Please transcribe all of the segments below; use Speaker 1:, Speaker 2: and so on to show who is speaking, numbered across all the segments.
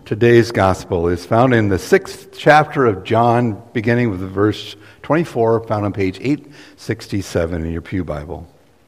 Speaker 1: Today's gospel is found in the 6th chapter of John, beginning with verse 24, found on page 867 in your pew Bible.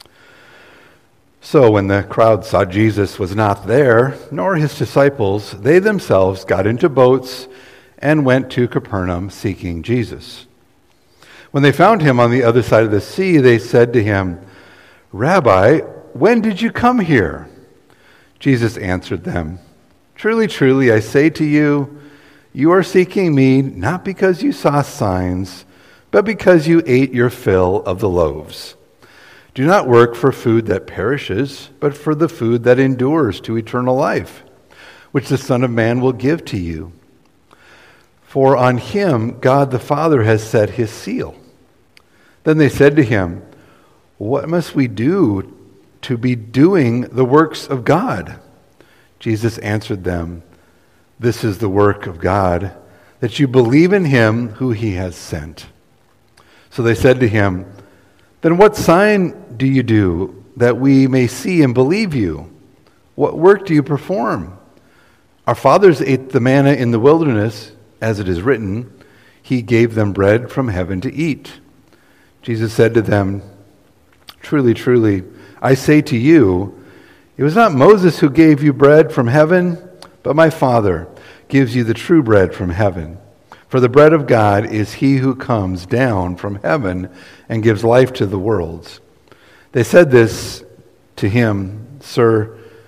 Speaker 1: So when the crowd saw Jesus was not there, nor his disciples, they themselves got into boats and went to Capernaum seeking Jesus. When they found him on the other side of the sea, they said to him, "Rabbi, when did you come here?" Jesus answered them, "Truly, truly, I say to you, you are seeking me not because you saw signs, but because you ate your fill of the loaves. Do not work for food that perishes, but for the food that endures to eternal life, which the Son of Man will give to you. For on him God the Father has set his seal." Then they said to him, "What must we do to be doing the works of God?" Jesus answered them, "This is the work of God, that you believe in him who he has sent." So they said to him, "Then what sign do you do that we may see and believe you? What work do you perform? Our fathers ate the manna in the wilderness, as it is written, he gave them bread from heaven to eat." Jesus said to them, "Truly, truly, I say to you, it was not Moses who gave you bread from heaven, but my Father gives you the true bread from heaven. For the bread of God is he who comes down from heaven and gives life to the worlds." They said to him, "Sir,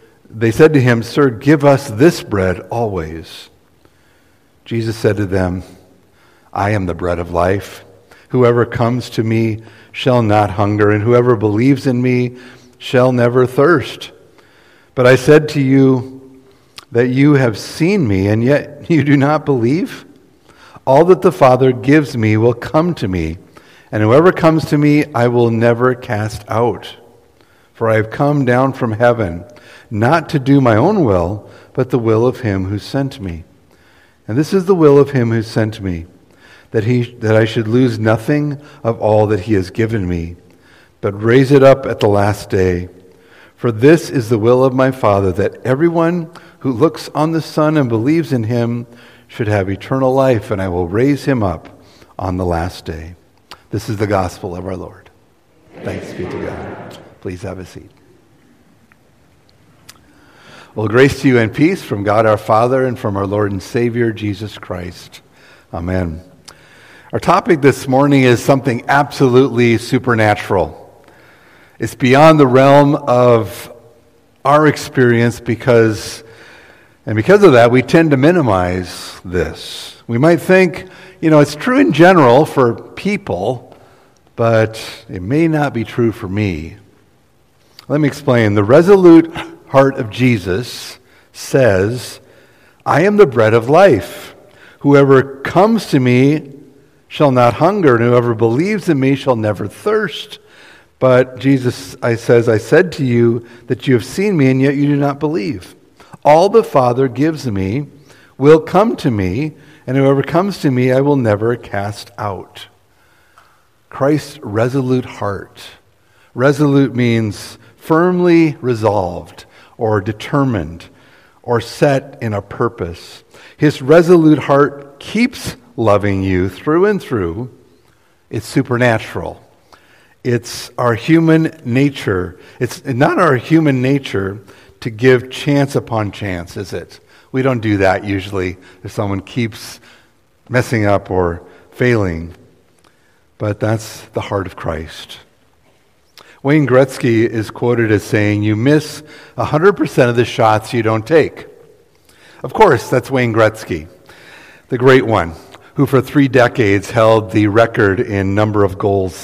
Speaker 1: give us this bread always." Jesus said to them, "I am the bread of life. Whoever comes to me shall not hunger, and whoever believes in me shall never thirst. But I said to you that you have seen me, and yet you do not believe? All that the Father gives me will come to me, and whoever comes to me I will never cast out. For I have come down from heaven, not to do my own will, but the will of him who sent me. And this is the will of him who sent me, that I should lose nothing of all that he has given me, but raise it up at the last day. For this is the will of my Father, that everyone who looks on the Son and believes in him should have eternal life, and I will raise him up on the last day." This is the gospel of our Lord. Thanks be to God. Please have a seat. Well, grace to you and peace from God our Father and from our Lord and Savior, Jesus Christ. Amen. Our topic this morning is something absolutely supernatural. It's beyond the realm of our experience because of that, we tend to minimize this. We might think, it's true in general for people, but it may not be true for me. Let me explain. The resolute heart of Jesus says, "I am the bread of life. Whoever comes to me shall not hunger, and whoever believes in me shall never thirst." But Jesus says, "I said to you that you have seen me, and yet you do not believe. All the Father gives me will come to me, and whoever comes to me I will never cast out." Christ's resolute heart. Resolute means firmly resolved or determined or set in a purpose. His resolute heart keeps loving you through and through. It's supernatural. It's our human nature. It's not our human nature to give chance upon chance, is it? We don't do that usually if someone keeps messing up or failing. But that's the heart of Christ. Wayne Gretzky is quoted as saying, "You miss 100% of the shots you don't take." Of course, that's Wayne Gretzky, the great one, who for 3 decades held the record in number of goals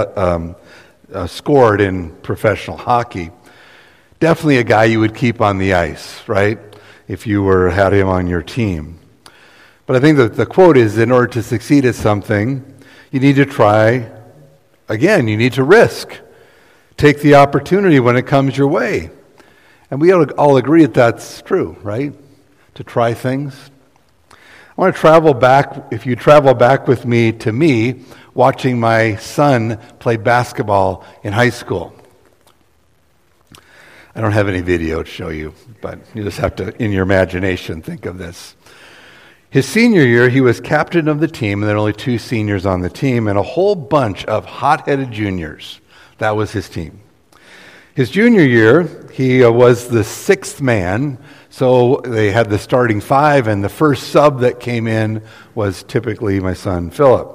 Speaker 1: scored in professional hockey. Definitely a guy you would keep on the ice, right, if you had him on your team. But I think that the quote is, in order to succeed at something, you need to try again. You need to risk. Take the opportunity when it comes your way. And we all agree that that's true, right? To try things. I want to travel back, if you travel back with me, watching my son play basketball in high school. I don't have any video to show you, but you just have to, in your imagination, think of this. His senior year, he was captain of the team, and there were only 2 seniors on the team, and a whole bunch of hot-headed juniors. That was his team. His junior year, he was the 6th man, so they had the starting 5, and the first sub that came in was typically my son Philip.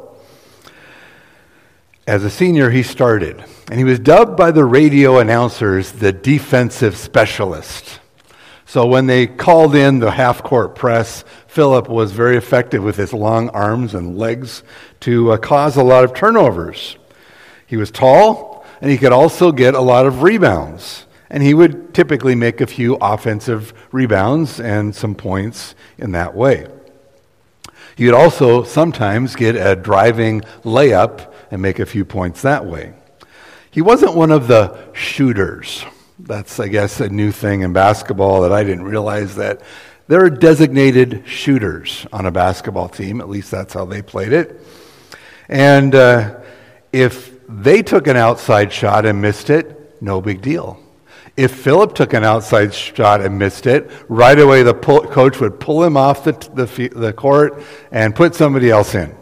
Speaker 1: As a senior, he started, and he was dubbed by the radio announcers the defensive specialist. So when they called in the half-court press, Philip was very effective with his long arms and legs to cause a lot of turnovers. He was tall, and he could also get a lot of rebounds. And he would typically make a few offensive rebounds and some points in that way. He would also sometimes get a driving layup and make a few points that way. He wasn't one of the shooters. That's, I guess, a new thing in basketball that I didn't realize, that there are designated shooters on a basketball team. At least that's how they played it. And if they took an outside shot and missed it, no big deal. If Philip took an outside shot and missed it, right away the coach would pull him off the court and put somebody else in.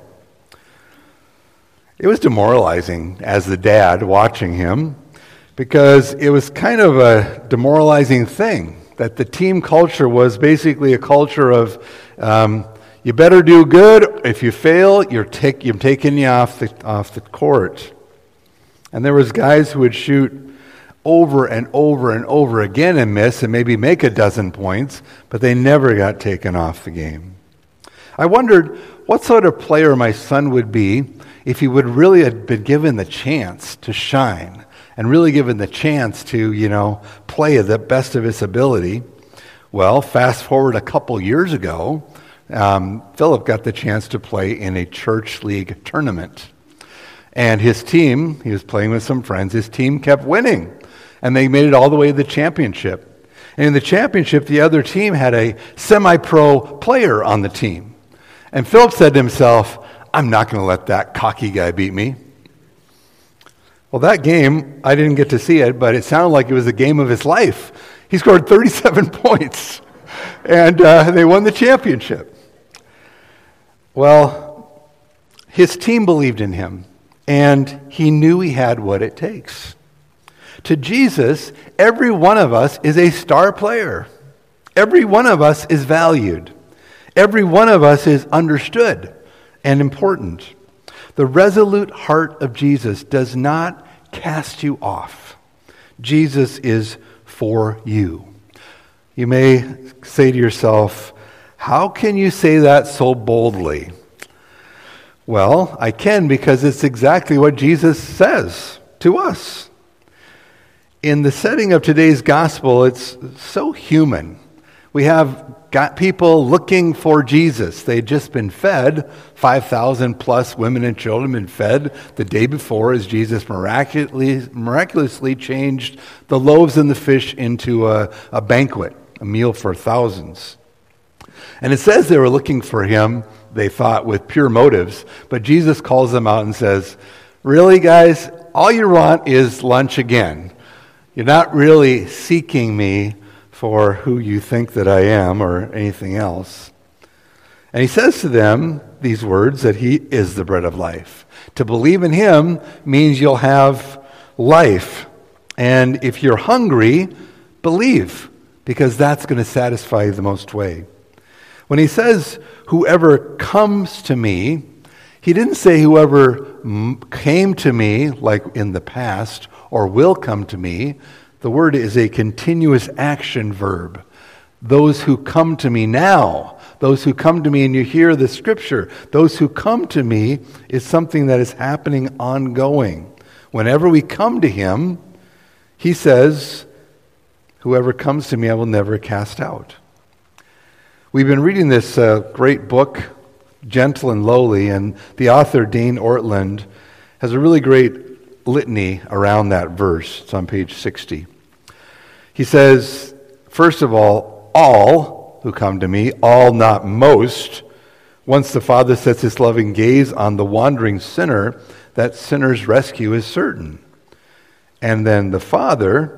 Speaker 1: It was demoralizing as the dad watching him, because it was kind of a demoralizing thing that the team culture was basically a culture of you better do good. If you fail, you're taking you off the court. And there was guys who would shoot over and over and over again and miss and maybe make a dozen points, but they never got taken off the game. I wondered what sort of player my son would be if he would really have been given the chance to shine and really given the chance to, play at the best of his ability. Well, fast forward a couple years ago, Philip got the chance to play in a church league tournament. And his team, he was playing with some friends, his team kept winning. And they made it all the way to the championship. And in the championship, the other team had a semi-pro player on the team. And Philip said to himself, I'm not going to let that cocky guy beat me. Well, that game, I didn't get to see it, but it sounded like it was the game of his life. He scored 37 points, and they won the championship. Well, his team believed in him, and he knew he had what it takes. To Jesus, every one of us is a star player. Every one of us is valued. Every one of us is understood and important. The resolute heart of Jesus does not cast you off. Jesus is for you. You may say to yourself, how can you say that so boldly? Well, I can, because it's exactly what Jesus says to us. In the setting of today's gospel, it's so human. We have got people looking for Jesus. They'd just been fed. 5,000 plus women and children been fed the day before as Jesus miraculously changed the loaves and the fish into a banquet, a meal for thousands. And it says they were looking for him, they thought, with pure motives. But Jesus calls them out and says, really, guys, all you want is lunch again. You're not really seeking me for who you think that I am or anything else. And he says to them these words, that he is the bread of life. To believe in him means you'll have life. And if you're hungry, believe, because that's going to satisfy you the most way. When he says, whoever comes to me, he didn't say whoever came to me, like in the past, or will come to me. The word is a continuous action verb. Those who come to me now, those who come to me, and you hear the scripture, those who come to me is something that is happening ongoing. Whenever we come to him, he says, whoever comes to me, I will never cast out. We've been reading this great book, Gentle and Lowly, and the author, Dane Ortland, has a really great litany around that verse. It's on page 60. He says, first of all who come to me, all, not most. Once the Father sets his loving gaze on the wandering sinner, that sinner's rescue is certain. And then the Father,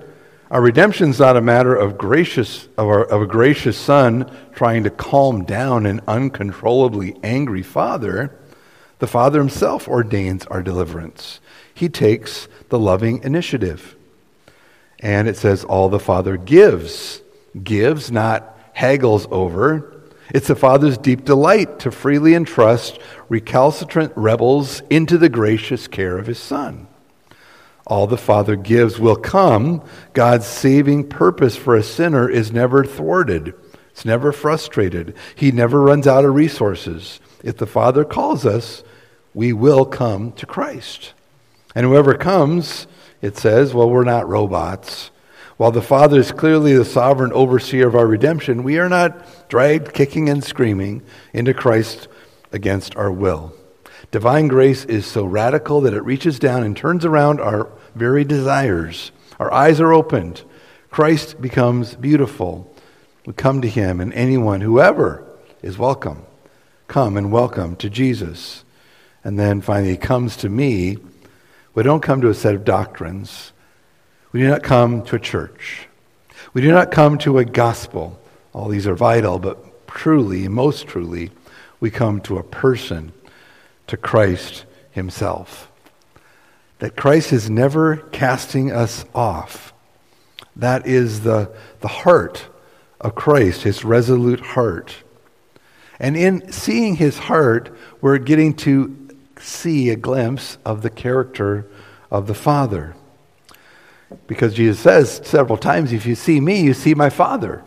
Speaker 1: Our redemption is not a matter of a gracious son trying to calm down an uncontrollably angry father. The Father himself ordains our deliverance. He takes the loving initiative. And it says all the Father gives, not haggles over. It's the Father's deep delight to freely entrust recalcitrant rebels into the gracious care of his Son. All the Father gives will come. God's saving purpose for a sinner is never thwarted. It's never frustrated. He never runs out of resources. If the Father calls us, we will come to Christ. And whoever comes, it says, well, we're not robots. While the Father is clearly the sovereign overseer of our redemption, we are not dragged kicking and screaming into Christ against our will. Divine grace is so radical that it reaches down and turns around our very desires. Our eyes are opened. Christ becomes beautiful. We come to him, and anyone, whoever, is welcome. Come and welcome to Jesus. And then finally, he comes to me. We don't come to a set of doctrines. We do not come to a church. We do not come to a gospel. All these are vital, but truly, most truly, we come to a person, to Christ himself. That Christ is never casting us off. That is the heart of Christ, his resolute heart. And in seeing his heart, we're getting to see a glimpse of the character of the Father. Because Jesus says several times, if you see me, you see my Father.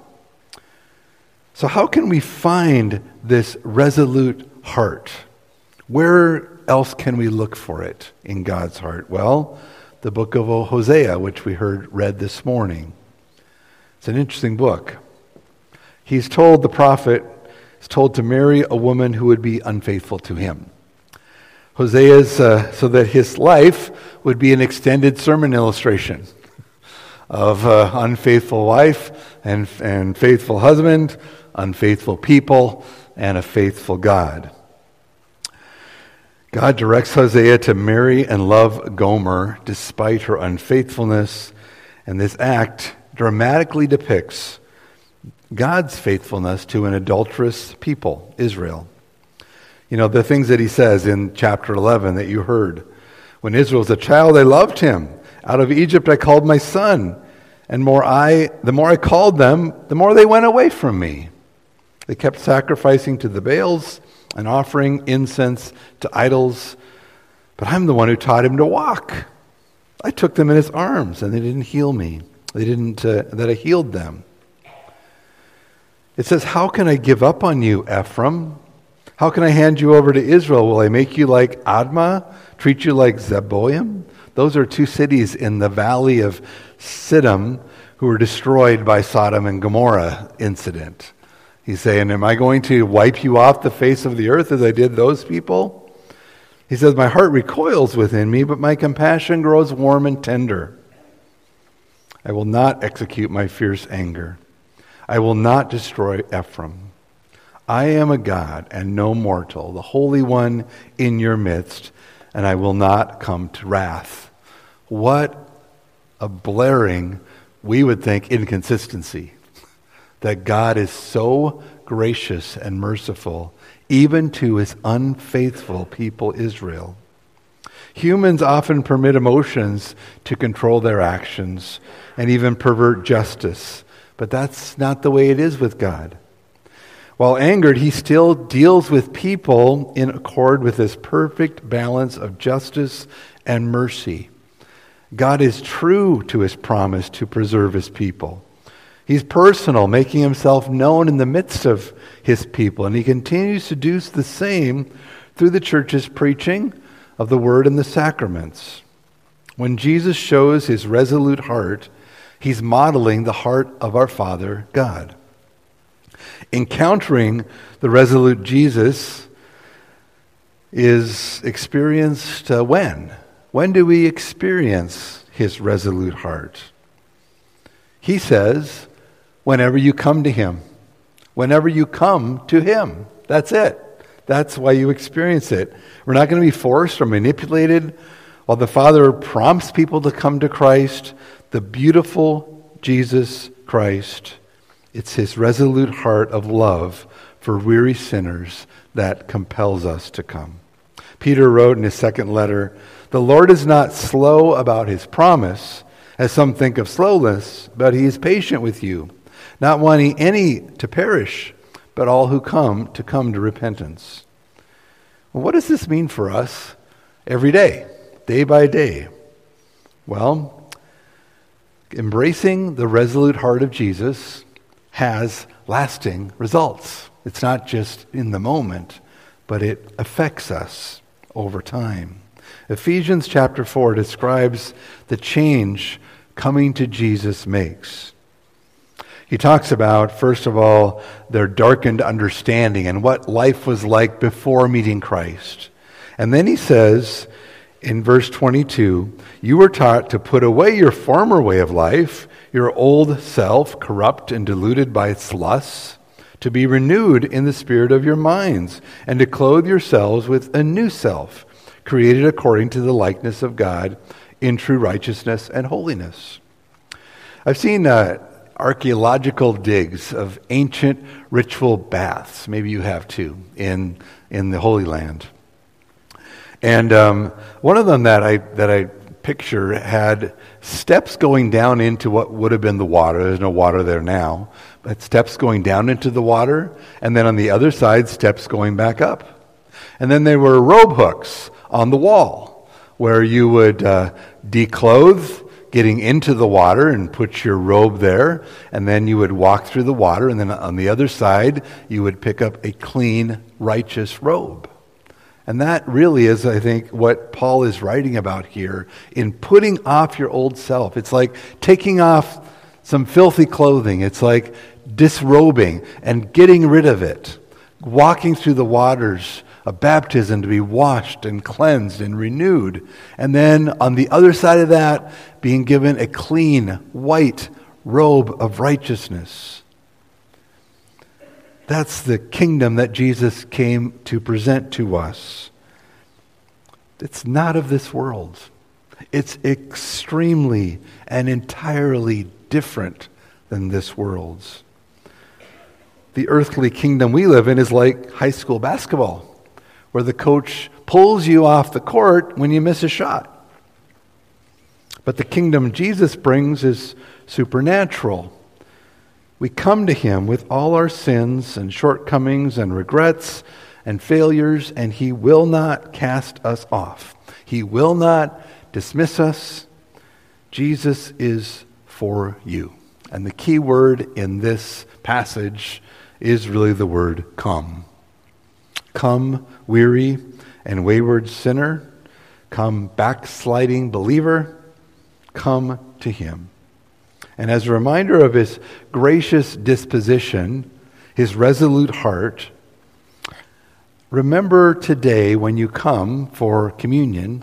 Speaker 1: So how can we find this resolute heart? Where else can we look for it in God's heart? Well, the book of Hosea, which we read this morning. It's an interesting book. The prophet is told to marry a woman who would be unfaithful to him. Hosea's so that his life would be an extended sermon illustration of unfaithful wife and faithful husband, unfaithful people, and a faithful God. God directs Hosea to marry and love Gomer despite her unfaithfulness, and this act dramatically depicts God's faithfulness to an adulterous people, Israel. You know, the things that he says in chapter 11 that you heard. When Israel was a child, I loved him. Out of Egypt I called my son. And the more I called them, the more they went away from me. They kept sacrificing to the Baals and offering incense to idols. But I'm the one who taught him to walk. I took them in his arms, and they didn't heal me. That I healed them. It says, how can I give up on you, Ephraim? How can I hand you over to Israel? Will I make you like Admah? Treat you like Zeboim? Those are two cities in the valley of Siddim who were destroyed by Sodom and Gomorrah incident. He's saying, am I going to wipe you off the face of the earth as I did those people? He says, my heart recoils within me, but my compassion grows warm and tender. I will not execute my fierce anger. I will not destroy Ephraim. I am a God and no mortal, the Holy One in your midst, and I will not come to wrath. What a blaring, we would think, inconsistency. That God is so gracious and merciful, even to his unfaithful people, Israel. Humans often permit emotions to control their actions and even pervert justice, but that's not the way it is with God. While angered, he still deals with people in accord with this perfect balance of justice and mercy. God is true to his promise to preserve his people. He's personal, making himself known in the midst of his people, and he continues to do the same through the church's preaching of the word and the sacraments. When Jesus shows his resolute heart, he's modeling the heart of our Father, God. Encountering the resolute Jesus is experienced when? When do we experience his resolute heart? He says, whenever you come to him. Whenever you come to him. That's it. That's why you experience it. We're not going to be forced or manipulated. While the Father prompts people to come to Christ, the beautiful Jesus Christ. It's his resolute heart of love for weary sinners that compels us to come. Peter wrote in his second letter, "The Lord is not slow about his promise, as some think of slowness, but he is patient with you, not wanting any to perish, but all who come to repentance." Well, what does this mean for us every day by day? Well, embracing the resolute heart of Jesus has lasting results. It's not just in the moment, but it affects us over time. Ephesians chapter 4 describes the change coming to Jesus makes. He talks about, first of all, their darkened understanding and what life was like before meeting Christ. And then he says in verse 22, "You were taught to put away your former way of life, your old self, corrupt and deluded by its lusts, to be renewed in the spirit of your minds, and to clothe yourselves with a new self, created according to the likeness of God in true righteousness and holiness." I've seen archaeological digs of ancient ritual baths. Maybe you have too, in the Holy Land. And one of them that I picture had steps going down into what would have been the water. There's no water there now, but steps going down into the water, and then on the other side, steps going back up. And then there were robe hooks on the wall where you would declothe getting into the water and put your robe there, and then you would walk through the water, and then on the other side, you would pick up a clean, righteous robe. And that really is, I think, what Paul is writing about here in putting off your old self. It's like taking off some filthy clothing. It's like disrobing and getting rid of it, walking through the waters of baptism to be washed and cleansed and renewed. And then on the other side of that, being given a clean, white robe of righteousness. That's the kingdom that Jesus came to present to us. It's not of this world. It's extremely and entirely different than this world's. The earthly kingdom we live in is like high school basketball, where the coach pulls you off the court when you miss a shot. But the kingdom Jesus brings is supernatural. We come to him with all our sins and shortcomings and regrets and failures, and he will not cast us off. He will not dismiss us. Jesus is for you. And the key word in this passage is really the word come. Come, weary and wayward sinner. Come, backsliding believer. Come to him. And as a reminder of his gracious disposition, his resolute heart, remember today when you come for communion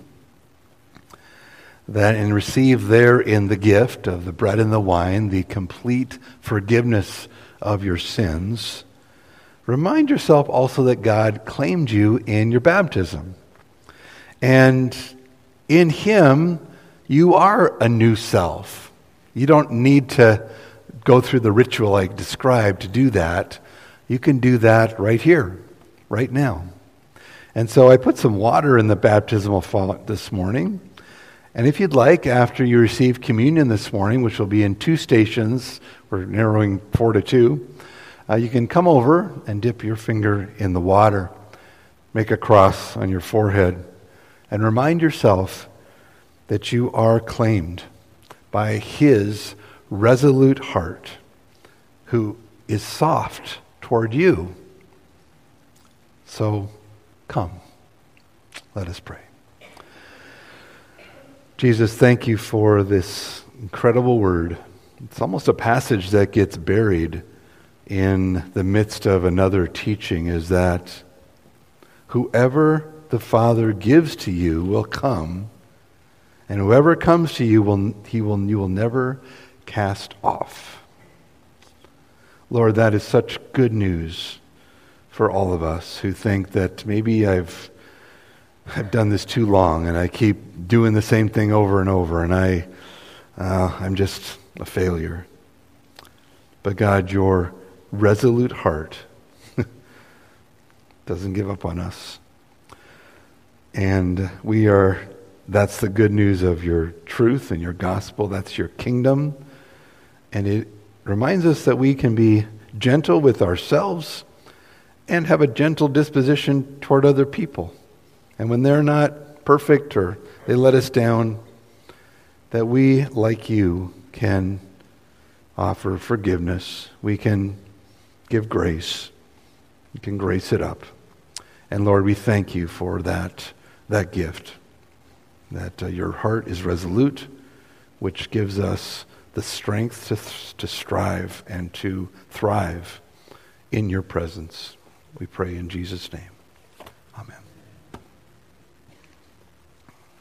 Speaker 1: that and receive therein the gift of the bread and the wine, the complete forgiveness of your sins. Remind yourself also that God claimed you in your baptism. And in him, you are a new self. You don't need to go through the ritual I described to do that. You can do that right here, right now. And so I put some water in the baptismal font this morning. And if you'd like, after you receive communion this morning, which will be in 2 stations, we're narrowing 4 to 2, you can come over and dip your finger in the water, make a cross on your forehead, and remind yourself that you are claimed by his resolute heart, who is soft toward you. So come, let us pray. Jesus, thank you for this incredible word. It's almost a passage that gets buried in the midst of another teaching, is that whoever the Father gives to you will come, and whoever comes to you you will never cast off. Lord, that is such good news for all of us who think that maybe I've done this too long and I keep doing the same thing over and over, and I'm just a failure. But God, your resolute heart doesn't give up on us. And that's the good news of your truth and your gospel. That's your kingdom. And it reminds us that we can be gentle with ourselves and have a gentle disposition toward other people. And when they're not perfect or they let us down, that we, like you, can offer forgiveness. We can give grace. We can grace it up. And Lord, we thank you for that gift, that your heart is resolute, which gives us the strength to strive and to thrive in your presence. We pray in Jesus' name.